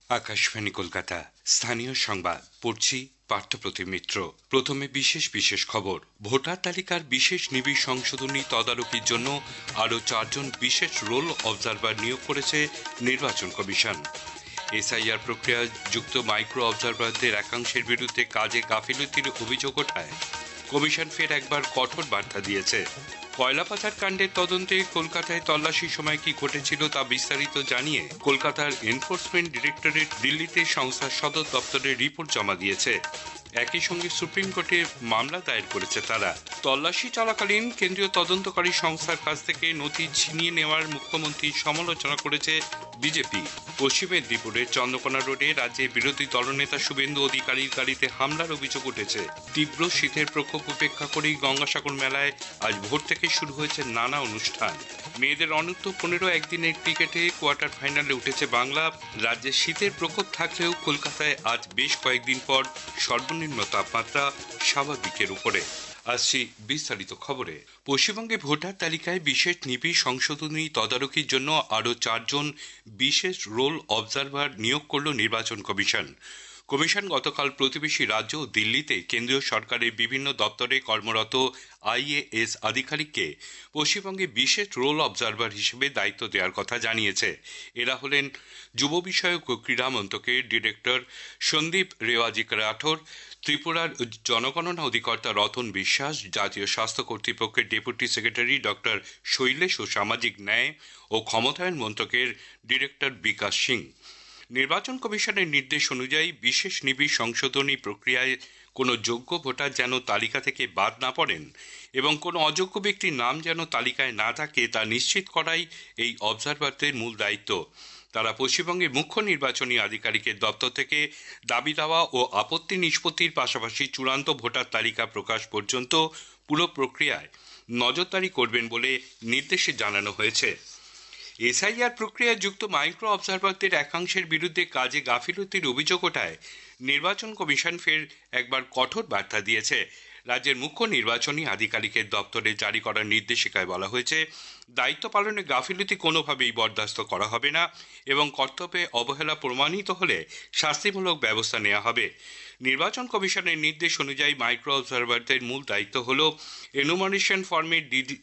আকাশবাণী কলকাতা স্থানীয় সংবাদ পড়ছি পার্থপ্রতিম মিত্র। প্রথমে বিশেষ বিশেষ খবর। ভোটার তালিকার বিশেষ নিবিড় সংশোধনী তদারকির জন্য আরও 4জন বিশেষ রোল অবজারভার নিয়োগ করেছে নির্বাচন কমিশন। এসআইআর প্রক্রিয়ায় যুক্ত মাইক্রো অবজারভারদের একাংশের বিরুদ্ধে কাজে গাফিলতির অভিযোগ ওঠায় কমিশন ফের একবার কঠোর বার্তা দিয়েছে। কয়লা পাচার কাণ্ডের তদন্তে কলকাতায় তল্লাশির সময় কি ঘটেছিল তা বিস্তারিত জানিয়ে কলকাতার এনফোর্সমেন্ট ডিরেক্টরেট দিল্লিতে সংস্থার সদর দপ্তরে রিপোর্ট জমা দিয়েছে। একই সঙ্গে সুপ্রিম কোর্টে মামলা দায়ের করেছে তারা। তল্লাশি চলাকালীন কেন্দ্রীয় তদন্তকারী সংস্থার কাছ থেকে নথি ছিনিয়ে নেওয়ার মুখ্যমন্ত্রীর সমালোচনা করেছে বিজেপি। পশ্চিম মেদিনীপুরের চন্দ্রকোনা রোডে রাজ্যের বিরোধী দলনেতা শুভেন্দু অধিকারীর গাড়িতে হামলার অভিযোগ উঠেছে। তীব্র শীতের প্রকোপ উপেক্ষা করেই গঙ্গাসাগর মেলায় আজ ভোর থেকে শুরু হয়েছে নানা অনুষ্ঠান। মেয়েদের অনূর্ধ্ব 15 একদিনের ক্রিকেটে কোয়ার্টার ফাইনালে উঠেছে বাংলা। রাজ্যে শীতের প্রকোপ থাকলেও কলকাতায় আজ বেশ কয়েকদিন পর সর্বনিম্ন তাপমাত্রা স্বাভাবিকের উপরে। আসছি বিস্তারিত খবরে। পশ্চিমবঙ্গে ভোটার তালিকায় বিশেষ নিবিড় সংশোধনী তদারকির জন্য আরও 4জন বিশেষ রোল অবজারভার নিয়োগ করল নির্বাচন কমিশন। কমিশন গতকাল প্রতিবেশী রাজ্য দিল্লিতে কেন্দ্রীয় সরকারের বিভিন্ন দপ্তরে কর্মরত আইএএস আধিকারিককে পশ্চিমবঙ্গে বিশেষ রোল অবজারভার হিসেবে দায়িত্ব দেওয়ার কথা জানিয়েছে। এরা হলেন যুব বিষয়ক ও ক্রীড়া মন্ত্রকের ডিরেক্টর সন্দীপ রেওয়াজিক রাঠোর, ত্রিপুরার জনগণনা অধিকর্তা রতন বিশ্বাস, জাতীয় স্বাস্থ্য কর্তৃপক্ষের ডেপুটি সেক্রেটারি ডক্টর শৈলেশ ও সামাজিক ন্যায় ও ক্ষমতায়ন মন্ত্রকের ডিরেক্টর বিকাশ সিং। নির্বাচন কমিশনের নির্দেশ অনুযায়ী বিশেষ নিবিড় সংশোধনী প্রক্রিয়ায় কোনো যোগ্য ভোটার যেন তালিকা থেকে বাদ না পড়েন এবং কোনো অযোগ্য ব্যক্তির নাম যেন তালিকায় না থাকে তা নিশ্চিত করাই এই অবজারভারদের মূল দায়িত্ব। তারা পশ্চিমবঙ্গের মুখ্য নির্বাচনী আধিকারিকের দপ্তর থেকে দাবি দাওয়া ও আপত্তি নিষ্পত্তির পাশাপাশি চূড়ান্ত ভোটার তালিকা প্রকাশ পর্যন্ত পুরো প্রক্রিয়ায় নজরদারি করবেন বলে নির্দেশে জানানো হয়েছে। এসআইআর প্রক্রিয়ায় যুক্ত মাইক্রো অবজারভারদের একাংশের বিরুদ্ধে কাজে গাফিলতির অভিযোগ ওঠায় নির্বাচন কমিশন ফের একবার কঠোর বার্তা দিয়েছে। রাজ্যের মুখ্য নির্বাচনী আধিকারিকের দপ্তরে জারি করা নির্দেশিকায় বলা হয়েছে, দায়িত্ব পালনে গাফিলতি কোনোভাবেই বরদাস্ত করা হবে না এবং কর্তব্যে অবহেলা প্রমাণিত হলে শাস্তিমূলক ব্যবস্থা নেওয়া হবে। নির্বাচন কমিশনের নির্দেশ অনুযায়ী মাইক্রো অবজারভারদের মূল দায়িত্ব হল এনুমারেশন ফর্মের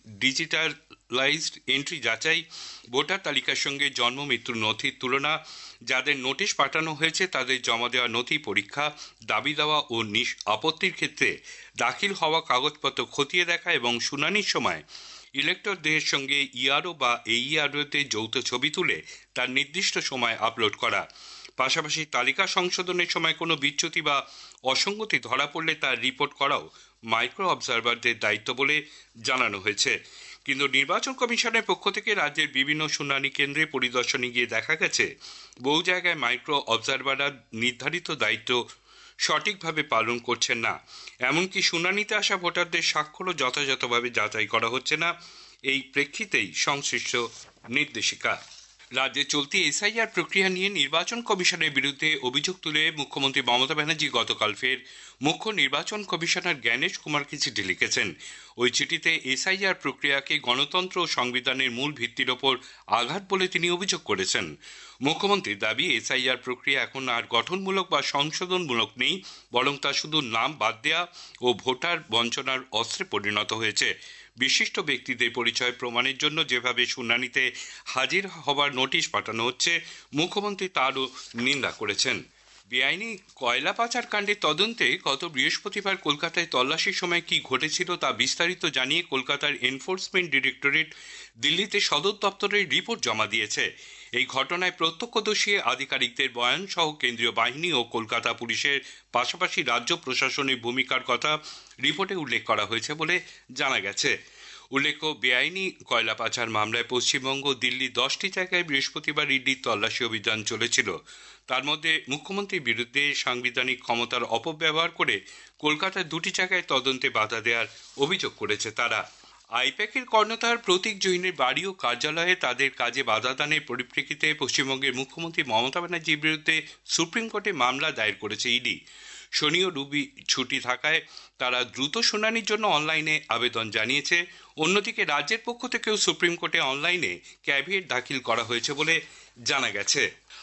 ডিজিটালাইজড এন্ট্রি যাচাই, ভোটার তালিকার সঙ্গে জন্ম মৃত্যুর নথির তুলনা, যাদের নোটিশ পাঠানো হয়েছে তাদের জমা দেওয়া নথি পরীক্ষা, দাবি দেওয়া ও আপত্তির ক্ষেত্রে দাখিল হওয়া কাগজপত্র খতিয়ে দেখা এবং শুনানির সময় ইলেক্টরদের সঙ্গে ইআরও বা এইআরওতে যৌথ ছবি তুলে তার নির্দিষ্ট সময় আপলোড করা। পাশাপাশি তালিকা সংশোধনের সময় কোনো বিচ্যুতি বা অসঙ্গতি ধরা পড়লে তার রিপোর্ট করাও মাইক্রো অবজারভারদের দায়িত্ব বলে জানানো হয়েছে। কিন্তু নির্বাচন কমিশনের পক্ষ থেকে রাজ্যের বিভিন্ন শুনানি কেন্দ্রে পরিদর্শনে গিয়ে দেখা গেছে বহু জায়গায় মাইক্রো অবজারভাররা নির্ধারিত দায়িত্ব সঠিকভাবে পালন করছেন না। এমনকি শুনানিতে আসা ভোটারদের স্বাক্ষরও যথাযথভাবে যাচাই করা হচ্ছে না। এই প্রেক্ষিতেই সংশ্লিষ্ট নির্দেশিকা। রাজ্যে চলতি এসআইআর প্রক্রিয়া নিয়ে নির্বাচন কমিশনের বিরুদ্ধে অভিযোগ তুলে মুখ্যমন্ত্রী মমতা ব্যানার্জি গতকাল ফের মুখ্য নির্বাচন কমিশনার জ্ঞানেশ কুমারকে চিঠি লিখেছেন। ওই চিঠিতে এসআইআর প্রক্রিয়াকে গণতন্ত্র ও সংবিধানের মূল ভিত্তির ওপর আঘাত বলে তিনি অভিযোগ করেছেন। মুখ্যমন্ত্রীর দাবি, এসআইআর প্রক্রিয়া এখন আর গঠনমূলক বা সংশোধনমূলক নেই, বরং তা শুধু নাম বাদ দেওয়া ও ভোটার বঞ্চনার অস্ত্রে পরিণত হয়েছে। বিশিষ্ট ব্যক্তিদের পরিচয় প্রমাণের জন্য যেভাবে শুনানিতে হাজির হবার নোটিশ পাঠানো হচ্ছে, মুখ্যমন্ত্রী তারও নিন্দা করেছেন। বেআইনি কয়লা পাচার কাণ্ডের তদন্তে গত বৃহস্পতিবার কলকাতায় তল্লাশির সময় কি ঘটেছিল তা বিস্তারিত জানিয়ে কলকাতার এনফোর্সমেন্ট ডিরেক্টরেট দিল্লিতে সদর দপ্তরের রিপোর্ট জমা দিয়েছে। এই ঘটনায় প্রত্যক্ষদর্শী আধিকারিকদের বয়ান সহ কেন্দ্রীয় বাহিনী ও কলকাতা পুলিশের পাশাপাশি রাজ্য প্রশাসনের ভূমিকার কথা রিপোর্টে উল্লেখ করা হয়েছে বলে জানা গেছে। উল্লেখ্য, বেআইনি কয়লা পাচার মামলায় পশ্চিমবঙ্গ ও দিল্লির 10টি জায়গায় বৃহস্পতিবার ইডির তল্লাশি অভিযান চলেছিল। তার মধ্যে মুখ্যমন্ত্রীর বিরুদ্ধে সাংবিধানিক ক্ষমতার অপব্যবহার করে কলকাতার 2টি জায়গায় তদন্তে বাধা দেওয়ার অভিযোগ করেছে তারা। আইপ্যাকের কর্ণধার প্রতীক জৈনের বাড়ি ও কার্যালয়ে তাদের কাজে বাধা দানের পরিপ্রেক্ষিতে পশ্চিমবঙ্গের মুখ্যমন্ত্রী মমতা ব্যানার্জির বিরুদ্ধে সুপ্রিম কোর্টে মামলা দায়ের করেছে ইডি। শনি ও রবি ছুটি থাকায় তারা দ্রুত শুনানির জন্য অনলাইনে আবেদন জানিয়েছে। অন্যদিকে রাজ্যের পক্ষ থেকেও সুপ্রিম কোর্টে অনলাইনে ক্যাভিয়েট দাখিল করা হয়েছে বলে জানা গেছে।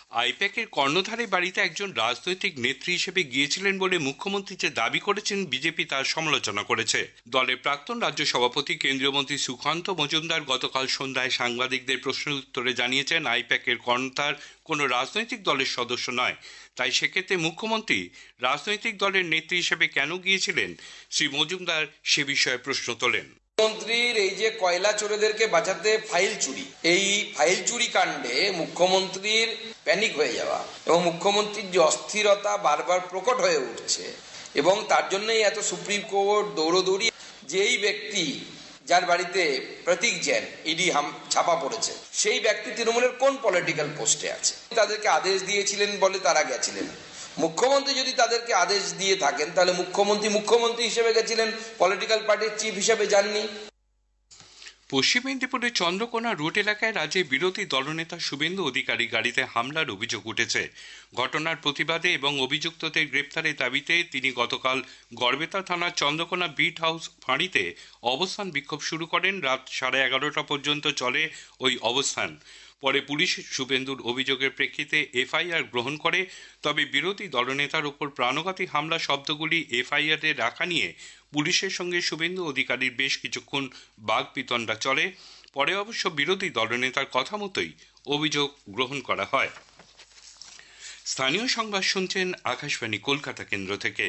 আইপ্যাকের কর্ণধারের বাড়িতে একজন রাজনৈতিক নেত্রী হিসেবে গিয়েছিলেন বলে মুখ্যমন্ত্রী যে দাবি করেছেন, বিজেপি তার সমালোচনা করেছে। দলের প্রাক্তন রাজ্য সভাপতি কেন্দ্রীয় মন্ত্রী সুকান্ত মজুমদার গতকাল সন্ধ্যায় সাংবাদিকদের প্রশ্নের উত্তরে জানিয়েছেন, আইপ্যাকের কর্ণধার কোনো রাজনৈতিক দলের সদস্য নয়। তাই সেক্ষেত্রে মুখ্যমন্ত্রী রাজনৈতিক দলের নেত্রী হিসেবে কেন গিয়েছিলেন, শ্রী মজুমদার সে বিষয়ে প্রশ্ন তোলেন। মুখ্যমন্ত্রীর এই যে কয়লা চোরেদেরকে বাঁচাতে ফাইল চুরি, এই ফাইল চুরি কাণ্ডে মুখ্যমন্ত্রীর প্যানিক হয়ে যাওয়া এবং মুখ্যমন্ত্রীর যে অস্থিরতা বারবার প্রকট হয়ে উঠছে এবং তার জন্যই এত সুপ্রিম কোর্ট দৌড়দৌড়ি। যেই ব্যক্তি যার বাড়িতে প্রতীক জৈন ইডি ছাপা পড়েছে, সেই ব্যক্তি তৃণমূলের কোন পলিটিক্যাল পোস্টে আছে? তাদেরকে আদেশ দিয়েছিলেন বলে তারা গেছিলেন। মুখ্যমন্ত্রী যদি তাদেরকে আদেশ দিয়ে থাকেন তাহলে মুখ্যমন্ত্রী হিসেবে গেছিলেন, পলিটিক্যাল পার্টির চিফ হিসেবে যাননি। পশ্চিম মেদিনীপুরের চন্দ্রকোনা রোড এলাকায় রাজ্যের বিরোধী দলনেতা শুভেন্দু অধিকারী গাড়িতে হামলার অভিযোগ উঠেছে। ঘটনার প্রতিবাদে এবং অভিযুক্তদের গ্রেপ্তারের দাবিতে তিনি গতকাল গড়বেতা থানার চন্দ্রকোনা বিট হাউস ফাঁড়িতে অবস্থান বিক্ষোভ শুরু করেন। রাত 11:30 পর্যন্ত চলে ওই অবস্থান। পরে পুলিশ শুভেন্দুর অভিযোগের প্রেক্ষিতে এফআইআর গ্রহণ করে। তবে বিরোধী দলনেতার ওপর প্রাণঘাতী হামলা শব্দগুলি এফআইআরে রাখা নিয়ে পুলিশের সঙ্গে শুভেন্দু অধিকারীর বেশ কিছুক্ষণ বাগবিতণ্ডা চলে। পরে অবশ্য বিরোধী দলনেতার কথা মতোই অভিযোগ গ্রহণ করা হয়। স্থানীয় সংবাদ শুনছেন আকাশবাণী কলকাতা কেন্দ্র থেকে।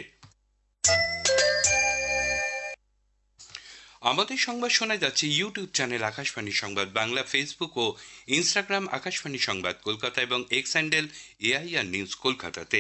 আমাদের সংবাদ শোনা যাচ্ছে ইউটিউব চ্যানেল আকাশবাণী সংবাদ বাংলা, ফেসবুক ও ইনস্টাগ্রাম আকাশবাণী সংবাদ কলকাতা এবং এক্স হ্যান্ডেল এআইআর নিউজ কলকাতাতে।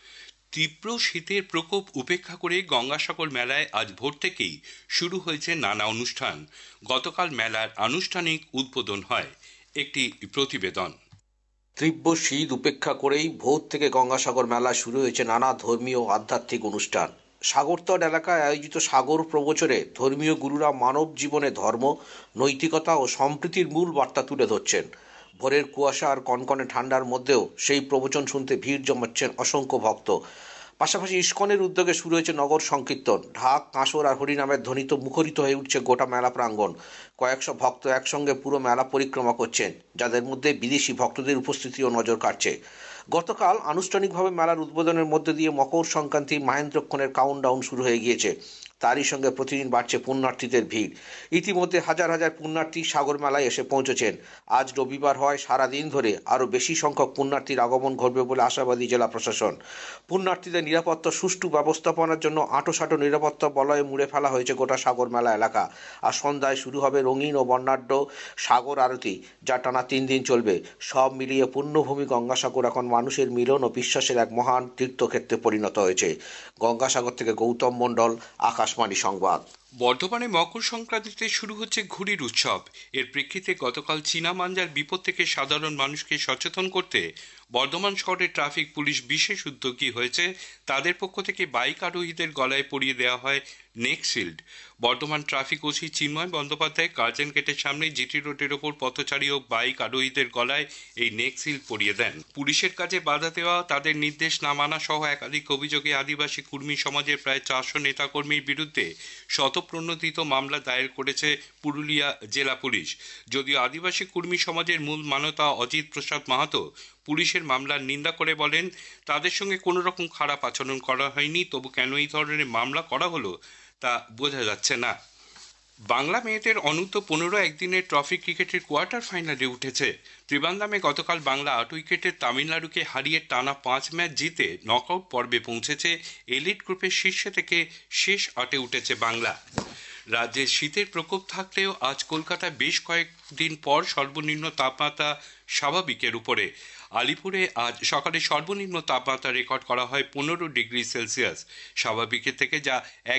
তীব্র শীতের প্রকোপ উপেক্ষা করে গঙ্গাসাগর মেলায় আজ ভোর থেকেই শুরু হয়েছে নানা অনুষ্ঠান। গতকাল মেলার আনুষ্ঠানিক উদ্বোধন হয়। একটি প্রতিবেদন। তীব্র শীত উপেক্ষা করেই ভোর থেকে গঙ্গাসাগর মেলা শুরু হয়েছে নানা ধর্মীয় ও আধ্যাত্মিক অনুষ্ঠান। সাগরতট এলাকায় আয়োজিত সাগর প্রবচনে ধর্মীয় গুরুরা মানব জীবনে ধর্ম, নৈতিকতা ও সম্প্রীতির মূল বার্তা তুলে ধরছেন। ভোরের কুয়াশা আর কনকনে ঠান্ডার মধ্যেও সেই প্রবচন শুনতে ভিড় জমাচ্ছেন অসংখ্য ভক্ত। পাশাপাশি ইস্কনের উদ্যোগে শুরু হয়েছে নগর সংকীর্তন। ঢাক, কাঁসর আর হরিনামের ধ্বনিতে মুখরিত হয়ে উঠছে গোটা মেলা প্রাঙ্গণ। কয়েকশো ভক্ত একসঙ্গে পুরো মেলা পরিক্রমা করছেন, যাদের মধ্যে বিদেশি ভক্তদের উপস্থিতিও নজর কাটছে। গতকাল আনুষ্ঠানিকভাবে মেলার উদ্বোধনের মধ্যে দিয়ে মকর সংক্রান্তি মাহেন্দ্রক্ষণের কাউন্টডাউন শুরু হয়ে গিয়েছে। তারই সঙ্গে প্রতিদিন বাড়ছে পুণ্যার্থীদের ভিড়। ইতিমধ্যে হাজার হাজার পুণ্যার্থী সাগর মেলায় এসে পৌঁছেছেন। আজ রবিবার হয় সারাদিন ধরে আরও বেশি সংখ্যক পুণ্যার্থীর আগমন ঘটবে বলে আশাবাদী জেলা প্রশাসন। পুণ্যার্থীদের নিরাপত্তা সুষ্ঠু ব্যবস্থাপনার জন্য আঁটোসাঁটো নিরাপত্তা বলয়ে মুড়ে ফেলা হয়েছে গোটা সাগর মেলা এলাকা। আর সন্ধ্যায় শুরু হবে রঙিন ও বর্ণাঢ্য সাগর আরতি, যা টানা 3 দিন চলবে। সব মিলিয়ে পুণ্যভূমি গঙ্গাসাগর এখন মানুষের মিলন ও বিশ্বাসের এক মহান তীর্থক্ষেত্রে পরিণত হয়েছে। গঙ্গাসাগর থেকে গৌতম মণ্ডল, আকাশবাণী সংবাদ। বর্ধমানে মকর সংক্রান্তিতে শুরু হচ্ছে ঘুড়ির উৎসব। এর প্রেক্ষিতে গতকাল চীনা মাঞ্জার বিপদ থেকে সাধারণ মানুষকে সচেতন করতে বর্ধমান শহরের ট্রাফিক পুলিশ বিশেষ উদ্যোগী হয়েছে। তাদের পক্ষ থেকে বাইক আরোহীদের গলায় পরিয়ে দেওয়া হয় neck shield. Bardhaman traffic OC Chinmoy Bandyopadhyay Curzon গেটের সামনে জিটি রোডের ওপর পথচারী ও বাইক আরোহীদের গলায় এই নেক শিল্ড পরিয়ে দেন। পুলিশের কাজে বাধা দেওয়া, তাদের নির্দেশ না মানা সহ একাধিক অভিযোগে আদিবাসী কুর্মী সমাজের প্রায় 400 নেতাকর্মীর বিরুদ্ধে শতপ্রণোদিত মামলা দায়ের করেছে পুরুলিয়া জেলা পুলিশ। যদিও আদিবাসী কুর্মী সমাজের মূল মানতা অজিত প্রসাদ মাহাতো পুলিশের মামলার নিন্দা করে বলেন, তাদের সঙ্গে কোনো রকম খারাপ আচরণ করা হয়নি, তবু কেন এই ধরনের মামলা করা হলো তা বোঝা যাচ্ছে না। বাংলা মেয়েদের অনূর্ধ্ব 15 একদিনের ট্রফি ক্রিকেটের কোয়ার্টার ফাইনালে উঠেছে। ত্রিবান্দামে গতকাল বাংলা 8 উইকেটে তামিলনাড়ুকে হারিয়ে টানা 5 ম্যাচ জিতে নকআউট পর্বে পৌঁছেছে। এলিট গ্রুপের শীর্ষে থেকে শেষ 8-এ উঠেছে বাংলা। রাজ্যে শীতের প্রকোপ থাকলেও আজ কলকাতায় বেশ কয়েকদিন পর সর্বনিম্ন তাপমাত্রা স্বাভাবিকের উপরে। আলিপুরে আজ সকালে সর্বনিম্ন তাপমাত্রা রেকর্ড করা হয় 15 ডিগ্রি সেলসিয়াস স্বাভাবিকের থেকে, যা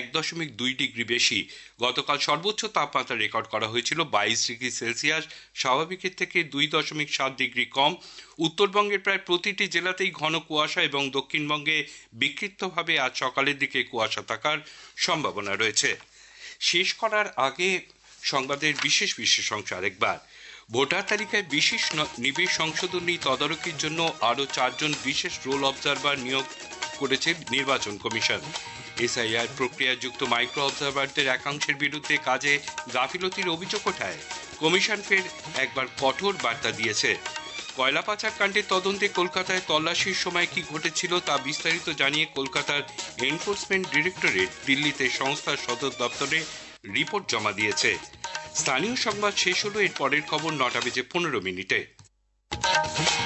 1.2 ডিগ্রি বেশি। গতকাল সর্বোচ্চ তাপমাত্রা রেকর্ড করা হয়েছিল 22 ডিগ্রি সেলসিয়াস স্বাভাবিকের থেকে 2.7 ডিগ্রি কম। উত্তরবঙ্গের প্রায় প্রতিটি জেলাতেই ঘন কুয়াশা এবং দক্ষিণবঙ্গে বিক্ষিপ্তভাবে আজ সকালের দিকে কুয়াশা থাকার সম্ভাবনা রয়েছে। শেষ করার আগে সংবাদের বিশেষ অংশ আরেকবার। ভোটার তালিকায় বিশেষ নিবিড় সংশোধনী তদারকির জন্য আরও 4 জন বিশেষ রোল অবজারভার নিয়োগ করেছে নির্বাচন কমিশন। এসআইআর প্রক্রিয়াযুক্ত মাইক্রো অবজারভারদের একাংশের বিরুদ্ধে কাজে গাফিলতির অভিযোগ ওঠায় কমিশন ফের একবার কঠোর বার্তা দিয়েছে। কয়লা পাচার কাণ্ডের তদন্তে কলকাতায় তল্লাশির সময় কি ঘটেছিল তা বিস্তারিত জানিয়ে কলকাতার এনফোর্সমেন্ট ডিরেক্টরেট দিল্লিতে সংস্থার সদর দপ্তরে রিপোর্ট জমা দিয়েছে। স্থানীয় সংবাদ শেষ হলো, এর পরের খবর 9:15 মিনিটে।